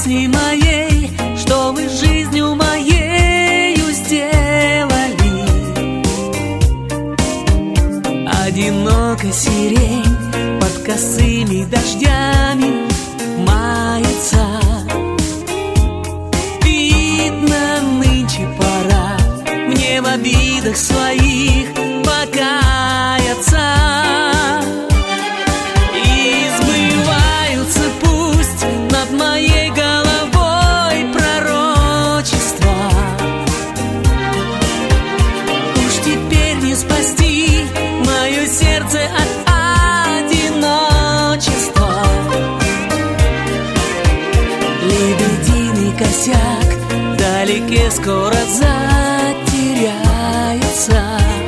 песни моей, что вы жизнью моею сделали. Одинока сирень под косыми дождями мается. Видно, нынче пора мне в обидах своих покаяться. И сбываются пусть над моей головой пророчества. Уж теперь не спасти мое сердце от одиночества. Лебединый косяк вдалеке скоро затеряется.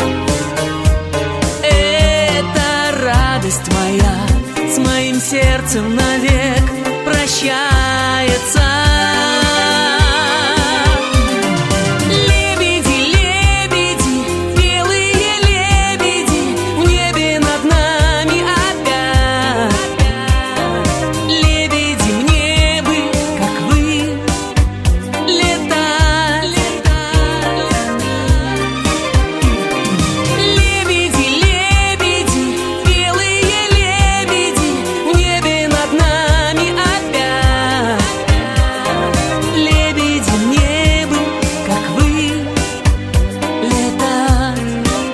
Эта радость моя с моим сердцем навек прощается. Лебеди, лебеди, белые лебеди, в небе над нами опять. Лебеди, мне бы, как вы, летать. Лебеди, лебеди, белые лебеди, в небе над нами опять. Лебеди, мне бы, как вы, летать.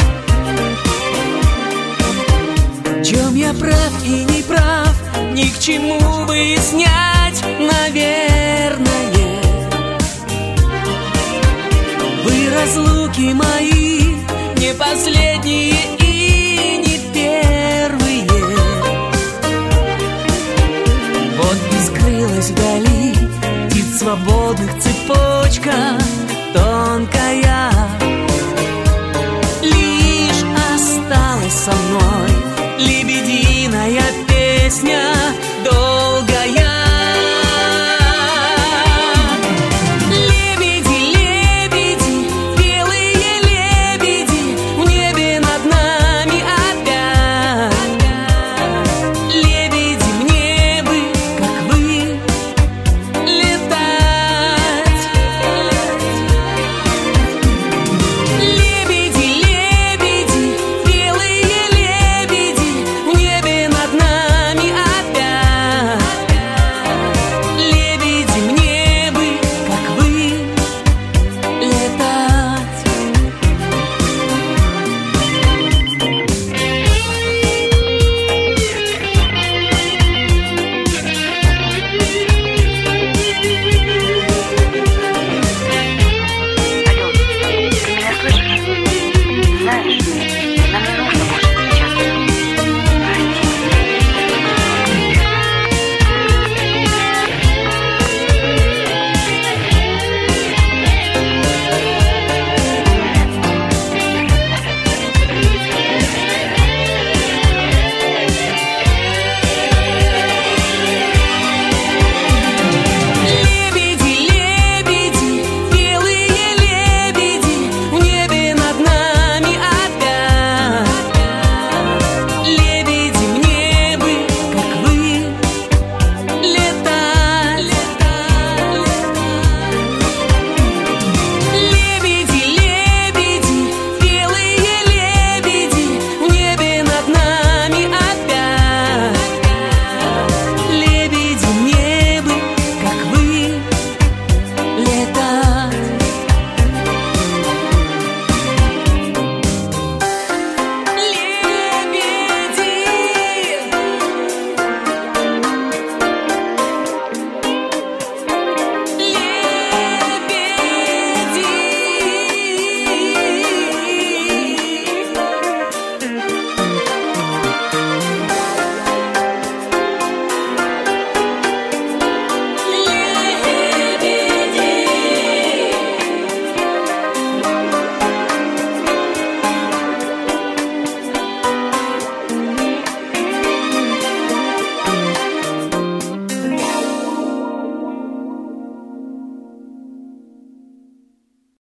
В чем я прав и не прав, ни к чему выяснять, наверное. Вы разлуки мои, не последние и не первые. Вот и скрылась вдали птиц свободных цепочка тонкая.